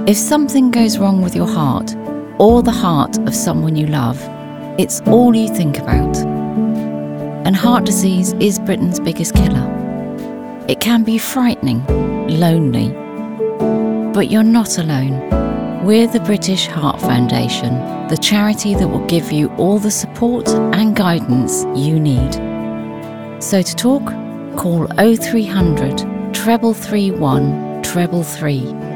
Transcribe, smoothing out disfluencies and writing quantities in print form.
If something goes wrong with your heart or the heart of someone you love, it's all you think about. And heart disease is Britain's biggest killer. It can be frightening, lonely, but you're not alone. We're the British Heart Foundation, the charity that will give you all the support and guidance you need. So to talk, call 0300 333 133.